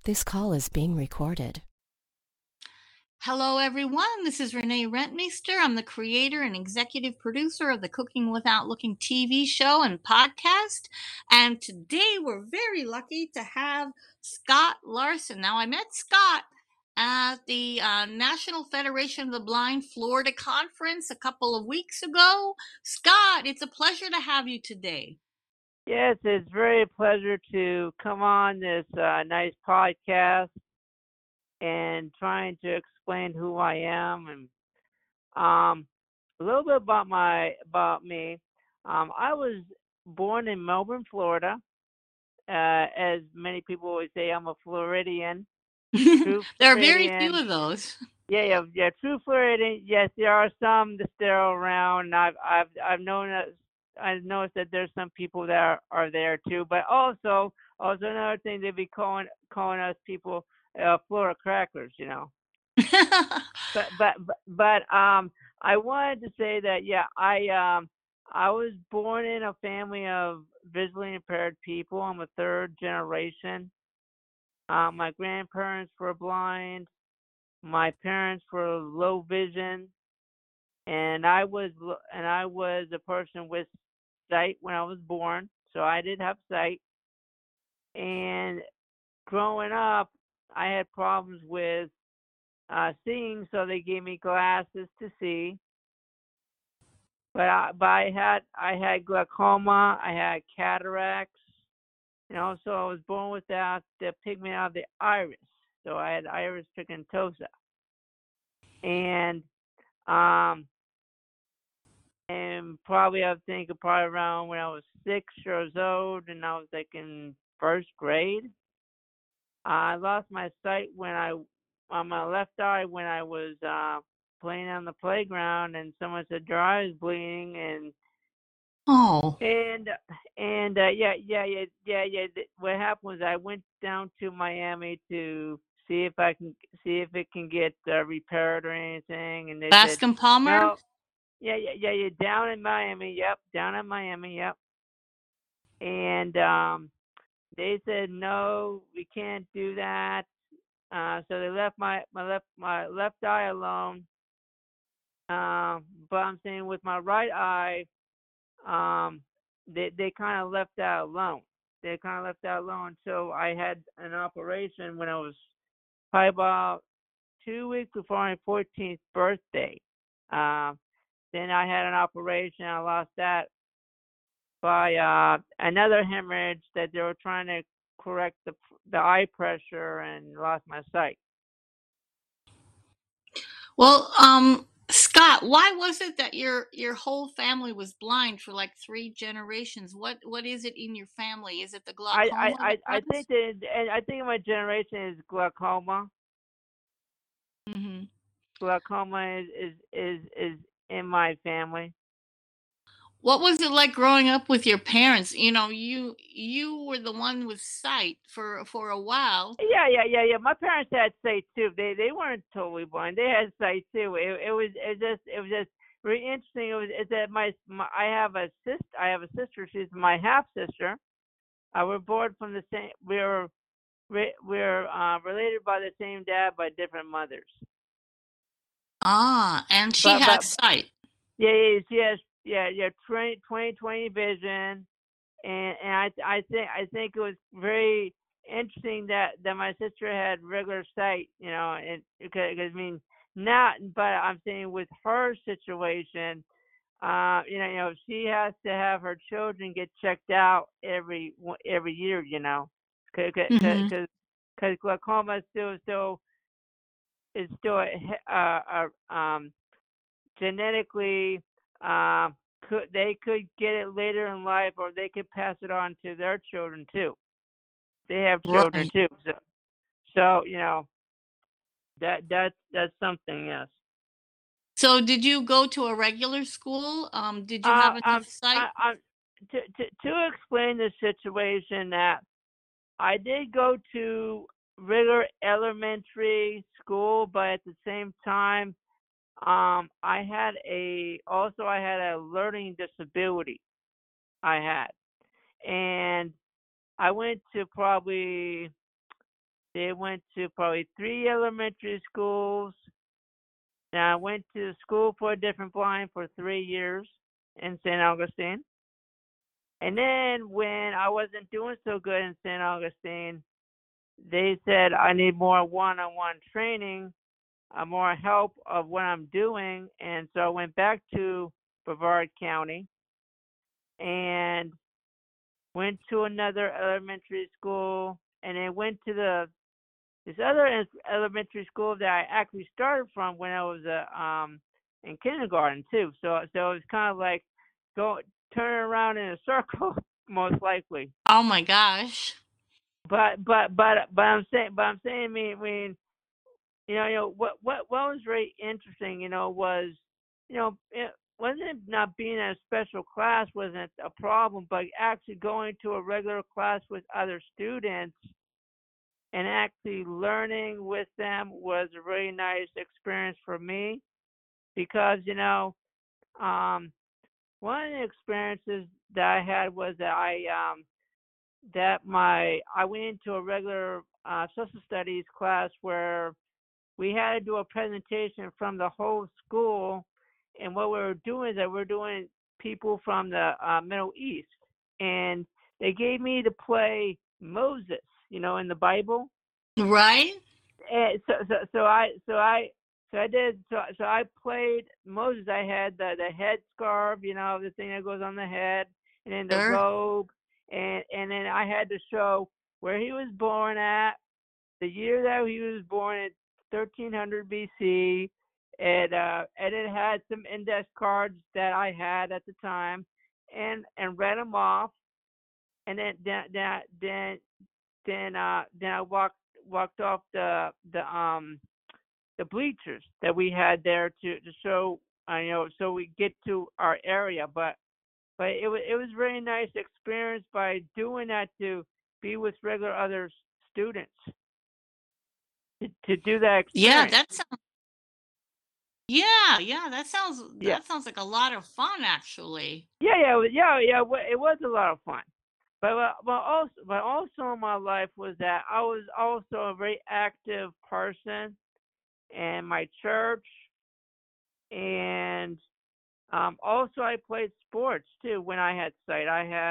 This call is being recorded. Hello, everyone. This is Renee Rentmeester. I'm the creator and executive producer of the Cooking Without Looking TV show and podcast. And today we're very lucky to have Scott Larson. Now, I met Scott at the National Federation of the Blind Florida Conference a couple of weeks ago. Scott, it's a pleasure to have you today. Yes, it's very a pleasure to come on this nice podcast and trying to explain who I am and a little bit about me. I was born in Melbourne, Florida. As many people always say, I'm a Floridian. True There are very few Floridian. of those. Yeah, true Floridian. Yes, there are some that still around. I've noticed that there's some people that are there too. But also another thing, they'd be calling us people Florida crackers, you know. But I wanted to say that I was born in a family of visually impaired people. I'm a third generation. My grandparents were blind. My parents were low vision, and I was a person with sight when I was born, so I did have sight. And growing up, I had problems with seeing, so they gave me glasses to see. But I had glaucoma, I had cataracts, so I was born without the pigment of the iris. So I had iris pigmentosa, and um, probably probably around when I was 6 years old, and I was like in first grade. I lost my sight on my left eye when I was playing on the playground, and someone said your eye is bleeding, and Oh. What happened was I went down to Miami to see if it can get repaired or anything, and they said Bascom Palmer? no. Yeah. Down in Miami. Yep, down in Miami. Yep. And they said no, we can't do that. So they left my left eye alone. But I'm saying with my right eye, they kind of left that alone. They kind of left that alone. So I had an operation when I was probably about 2 weeks before my 14th birthday. Then I had an operation. I lost that by another hemorrhage that they were trying to correct the eye pressure, and lost my sight. Well, Scott, why was it that your whole family was blind for like 3 generations? What is it in your family? Is it the glaucoma that I runs? think my generation is glaucoma. Hmm. Glaucoma is in my family. What was it like growing up with your parents? You were the one with sight for a while. Yeah. My parents had sight too. They weren't totally blind. They had sight too. It was just very interesting. It's that I have a sister. She's my half sister. We're born from the same. We're related by the same dad, by different mothers. Ah, and she But had sight. she has 20/20 vision, and I think it was very interesting that my sister had regular sight, and because I mean not, but I'm saying with her situation, she has to have her children get checked out every year, Hmm. because glaucoma is still genetically, they could get it later in life, or they could pass it on to their children too. They have children Right. too, so that's something. Yes. So did you go to a regular school? Did you Uh, have enough um, sight? to explain the situation, that I did go to regular elementary school, but at the same time, I had a learning disability. I had, and I went to probably They went to probably 3 elementary schools. Now I went to school for a different blind for 3 years in St. Augustine. And then when I wasn't doing so good in St. Augustine, they said I need more one-on-one training, more help of what I'm doing. And so I went back to Brevard County and went to another elementary school, and then went to this other elementary school that I actually started from when I was in kindergarten too. So it was kind of like turning around in a circle, most likely. Oh my gosh. But I'm saying, what was very interesting, was, it wasn't not being in a special class wasn't a problem, but actually going to a regular class with other students and actually learning with them was a really nice experience for me because, um, one of the experiences that I had was that I went into a regular social studies class where we had to do a presentation from the whole school, and what we were doing is that we're doing people from the Middle East, and they gave me to play Moses, in the Bible. Right? And so I played Moses. I had the head scarf, the thing that goes on the head, and then the Sure. robe, and then I had to show where he was born at, the year that he was born at 1300 BC, and it had some index cards that I had at the time, and read them off, and then I walked off the bleachers that we had there to show, so we get to our area, but it was very nice experience by doing that, to be with regular other students, to do that Yeah, experience. Yeah, that sounds like a lot of fun actually. yeah. It was a lot of fun, but also in my life was that I was also a very active person in my church, and also I played sports too when I had sight.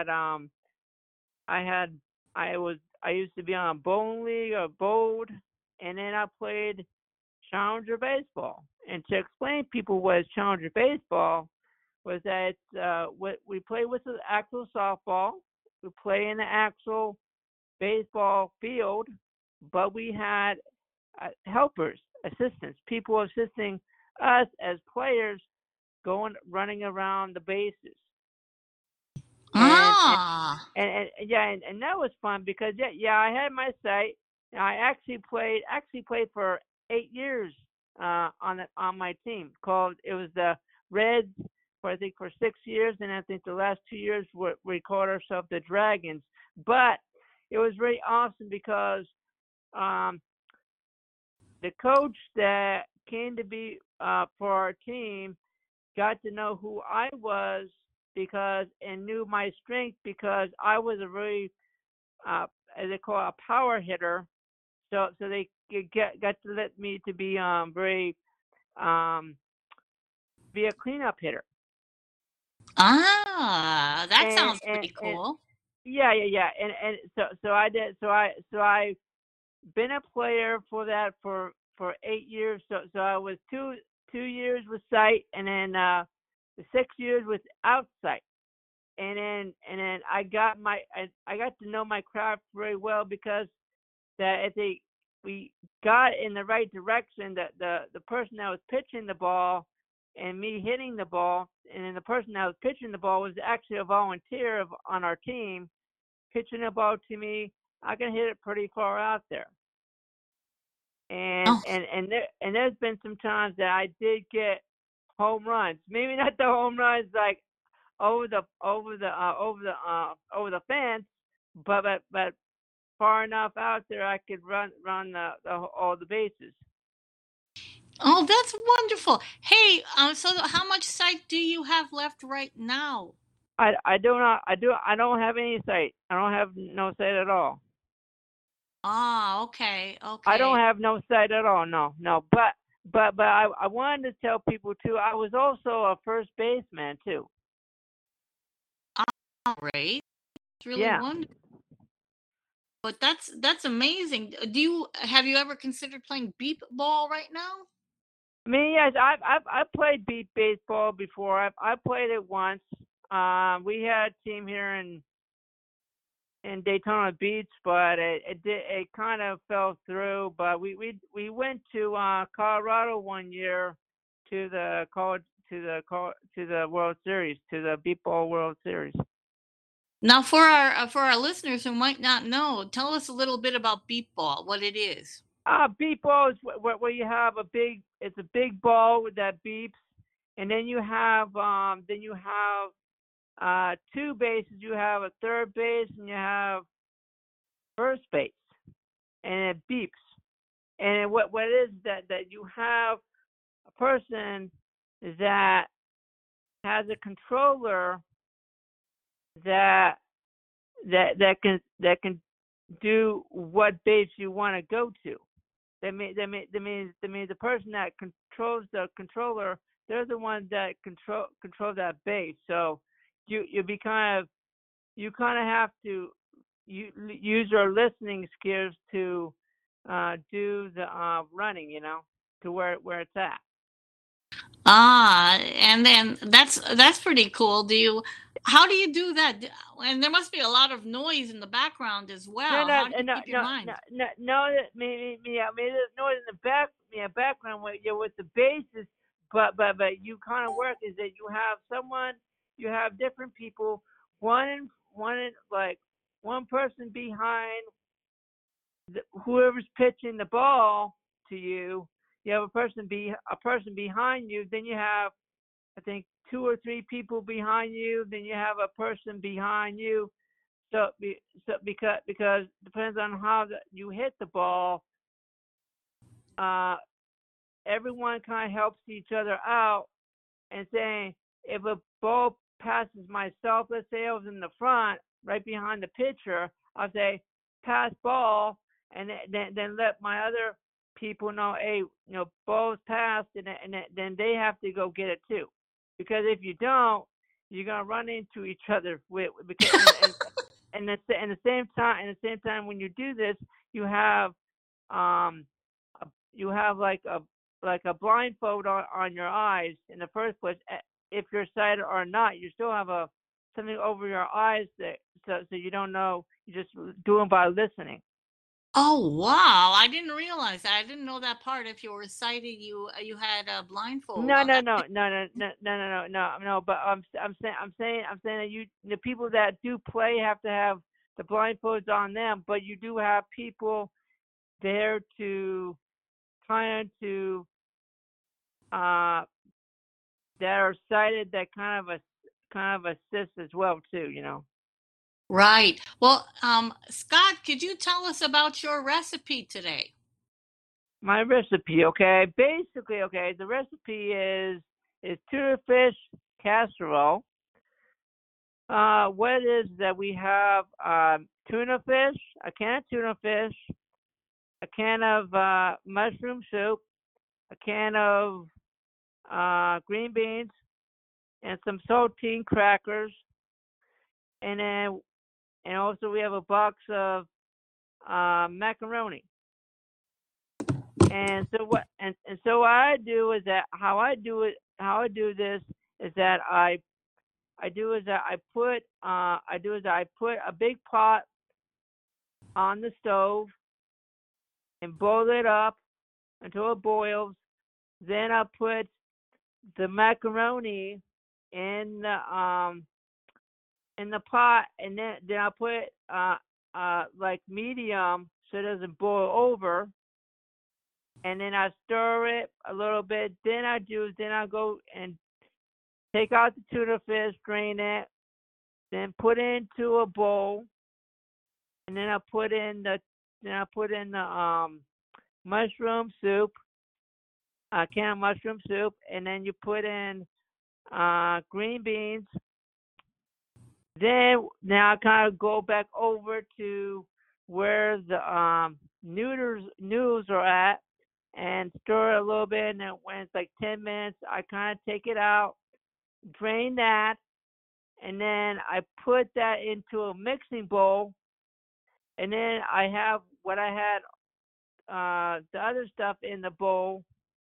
I had I used to be on a bowling league, a bowled, and then I played Challenger baseball. And to explain to people what is Challenger baseball was that what we play with the actual softball, we play in the actual baseball field, but we had helpers, assistants, people assisting us as players running around the bases. And Ah. yeah, and that was fun because I had my sight. I actually played for 8 years on my team. It was the Reds for, I think, for 6 years, and I think the last 2 years we called ourselves the Dragons. But it was really awesome because um, the coach that came to be for our team got to know who I was and knew my strength because I was a really as they call it, a power hitter. So they got to let me to be very um be a cleanup hitter. Ah, that And sounds pretty cool. yeah. And so I did. So I been a player for that for 8 years. So I was two years with sight, and then the 6 years without sight. And then I got to know my craft very well because that if we got in the right direction, that the person that was pitching the ball and me hitting the ball, and then the person that was pitching the ball was actually a volunteer on our team pitching the ball to me, I can hit it pretty far out there. And Oh, there's been some times that I did get home runs. Maybe not the home runs like over the fence, but far enough out there I could run all the bases. oh, that's wonderful. Hey, so how much sight do you have left right now? I don't have any sight. I don't have no sight at all. Ah, okay, I don't okay. have no sight at all. No, no. But I wanted to tell people too. I was also a first baseman too. All right. It's really Yeah. wonderful. But that's amazing. Do you have you ever considered playing beep ball right now? I mean, yes, I've played beat baseball before. I played it once. We had a team here in Daytona Beach, but it kind of fell through. But we went to Colorado one year to the college to the World Series, to the beat ball World Series. Now, for our listeners who might not know, tell us a little bit about beep ball, what it is. Beep ball is where you have it's a big ball that beeps, and then you have two bases. You have a third base and you have first base, and it beeps. And what it is that you have a person that has a controller that that can do what base you want to go to. That means the person that controls the controller, they're the ones that control that base. So you kind of have to use your listening skills to do the running, to where it's at. Ah, and then that's pretty cool. How do you do that? And there must be a lot of noise in the background as No, well. no, How do you no, keep your no, no, mind? no, no. Yeah, I mean, there's noise in the background with the basses, but you kind of work is that you have different people, like one person behind whoever's pitching the ball to you. You have a person behind you. Then you have, I think, two or three people behind you. Then you have a person behind you. So, because depends on how you hit the ball, uh, everyone kind of helps each other out and saying, if a ball passes myself, let's say I was in the front, right behind the pitcher, I'll say pass ball, and then let my other people know, hey, ball's passed, and then they have to go get it too, because if you don't, you're gonna run into each other because and the same time when you do this, you have um you have like a blindfold on your eyes in the first place. If you're sighted or not, you still have a something over your eyes that so you don't know. You just do it by listening. Oh, wow. I didn't realize that. I didn't know that part. If you were sighted, you had a blindfold No, on. no, no, no, no, no, no, no, no, no. But I'm saying that the people that do play have to have the blindfolds on them, but you do have people there to trying to uh that are sighted that kind of assist as well too. Right. Well, Scott, could you tell us about your recipe today? My recipe, okay. Basically, okay, the recipe is tuna fish casserole. What it is that we have tuna fish, a can of tuna fish, a can of mushroom soup, a can of green beans, and some saltine crackers, and then and also we have a box of macaroni. And so what I do is that how I do this is that I put a big pot on the stove and boil it up until it boils. Then I put the macaroni in the pot, and then I put like medium so it doesn't boil over, and then I stir it a little bit. Then I go and take out the tuna fish, drain it, then put it into a bowl, and then I put in the mushroom soup, a can of mushroom soup, and then you put in green beans. Then now I kind of go back over to where the noodles are at, and stir it a little bit. And then when it's like 10 minutes, I kind of take it out, drain that, and then I put that into a mixing bowl. And then I have what I had, the other stuff in the bowl,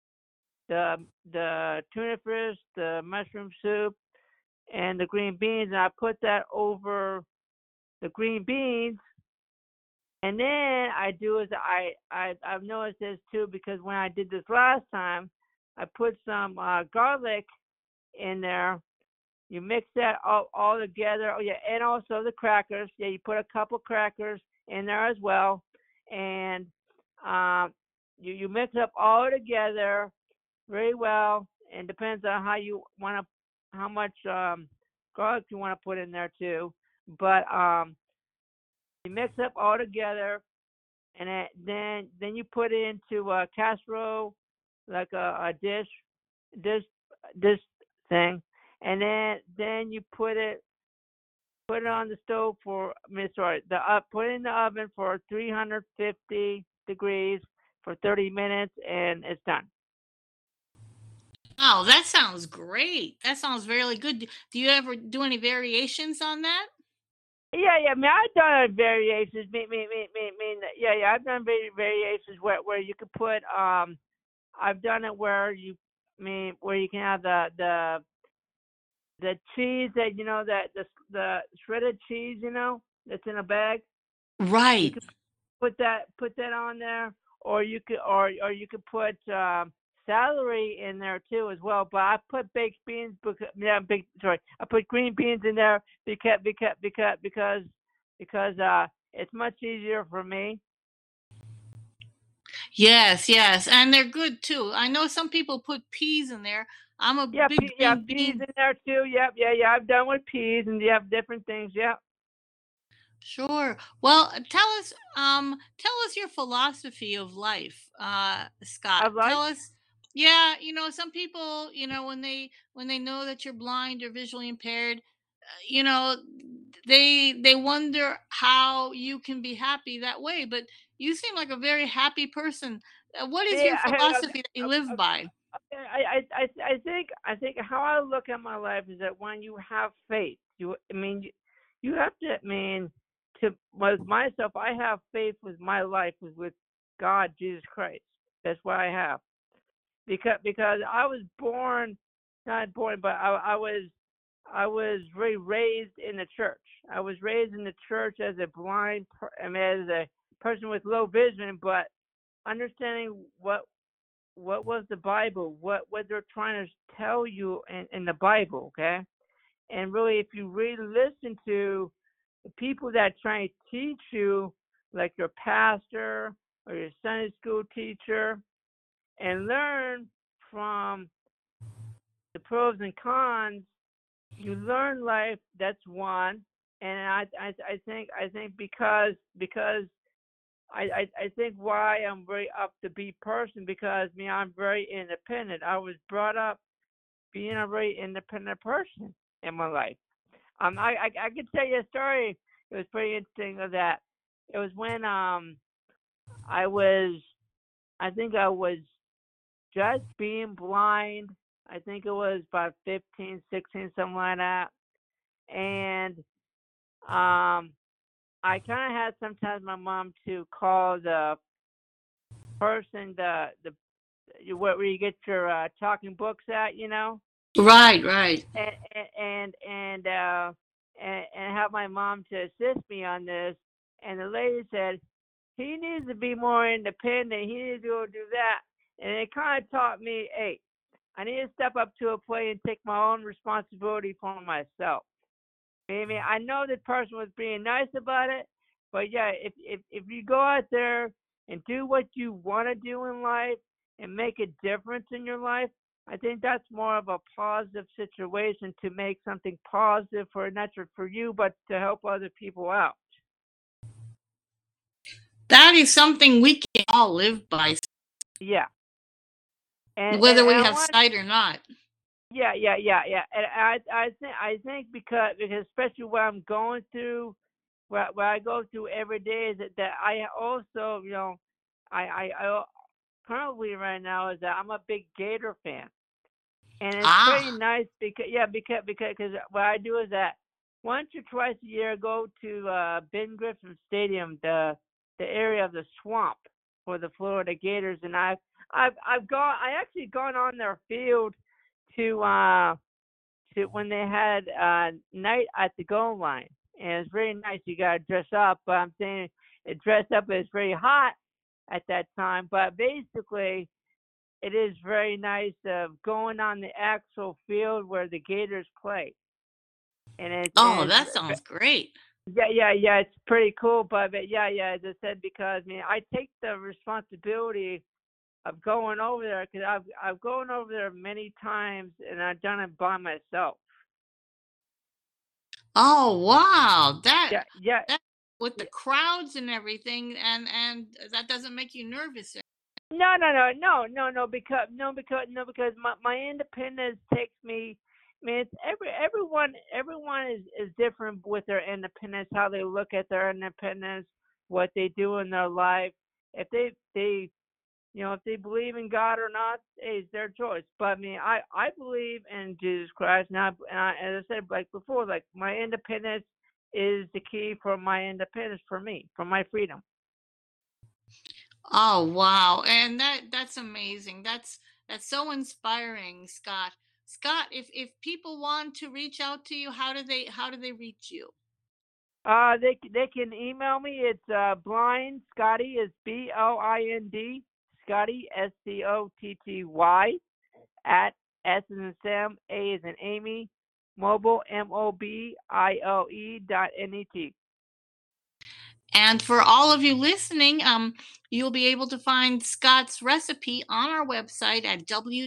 the tuna fish, the mushroom soup, and the green beans, and I put that over the green beans. And then I do is I've noticed this too, because when I did this last time, I put some garlic in there. You mix that all together. Oh yeah, and also the crackers. Yeah, you put a couple crackers in there as well, and you mix up all together very well. And depends on how much garlic you want to put in there too. But you mix up all together, and then you put it into a casserole, like a dish thing, and then you put it on the stove for, put it in the oven for 350 degrees for 30 minutes, and it's done. Oh, that sounds great. That sounds really good. Do you ever do any variations on that? Yeah, I mean, I've done variations. Yeah, I've done variations where you could put. I've done it where you can have the cheese, that that the shredded cheese, that's in a bag. You Right. could put that on there, or you could put celery in there too as well. But I put baked beans I put green beans in there because it's much easier for me. Yes, yes, and they're good too. I know some people put peas in there. I'm a Yeah, big green peas bean. in there too. Yep, yeah. I've done with peas, and you have different things. Yep. Sure. Well, tell us your philosophy of life, Scott. I've Tell liked. us, yeah, some people, when they know that you're blind or visually impaired, you know, they wonder how you can be happy that way. But you seem like a very happy person. What is Yeah, your philosophy that you live by? I think how I look at my life is that when you have faith, you have to. With myself, I have faith with my life with God, Jesus Christ. That's what I have, because I was born, not born, but I was raised in the church. I was raised in the church as a as a person with low vision, but understanding what was the Bible, what they're trying to tell you in the Bible, okay? And really, if you really listen to the people that try to teach you, like your pastor or your Sunday school teacher, and learn from the pros and cons, you learn life. That's one. And I think because I think why I'm very up to be person, because I'm very independent. I was brought up being a very independent person in my life. I could tell you a story. It was pretty interesting of that. It was when I was I think I was just being blind. I think it was about 15, 16, something like that. And um I kind of had sometimes my mom to call the person, where you get your talking books at, Right, right. and and have my mom to assist me on this. And the lady said he needs to be more independent. He needs to go do that. And it kind of taught me, hey, I need to step up to a plate and take my own responsibility for myself. I know this person was being nice about it, but yeah, if you go out there and do what you want to do in life and make a difference in your life, I think that's more of a positive situation, to make something positive, for not just for you, but to help other people out. That is something we can all live by, Yeah, whether and we I have want. sight or not. Yeah. And I think because especially what I'm going through what I go through every day is that I also, I currently right now is that I'm a big Gator fan, and it's pretty Ah, nice because what I do is that once or twice a year I go to Ben Griffin Stadium, the area of the swamp for the Florida Gators, and I actually gone on their field to when they had night at the goal line, and it's very nice. You gotta dress up, but I'm saying it dressed up. It's very hot at that time, but basically it is very nice going on the actual field where the Gators play, and oh, that sounds great. yeah, it's pretty cool. But yeah, as I said, because I mean, I take the responsibility of going over there because I've gone over there many times and I've done it by myself. Oh, wow. That Yeah. that with the crowds and everything, and that doesn't make you nervous. No, because my independence takes me. I mean, it's everyone is different with their independence, how they look at their independence, what they do in their life. If they if they believe in God or not, it's their choice. But I mean, I believe in Jesus Christ. Now, as I said like before, like my independence is the key for my independence for me, for my freedom. Oh, wow. And that's amazing. That's so inspiring, Scott. Scott, if people want to reach out to you, how do they reach you? They can email me. It's blind Scotty is BLIND Scotty SCOTTY at S as in Sam, A as in Amy, mobile MOBILE.net. And for all of you listening, you'll be able to find Scott's recipe on our website at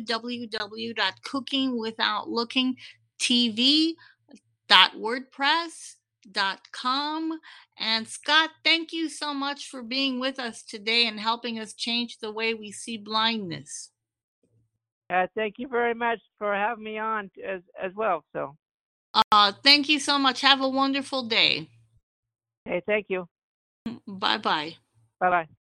www.cookingwithoutlookingtv.wordpress.com. And Scott, thank you so much for being with us today and helping us change the way we see blindness. Thank you very much for having me on as well. So, Thank you so much. Have a wonderful day. hey, thank you. Bye bye. Bye bye.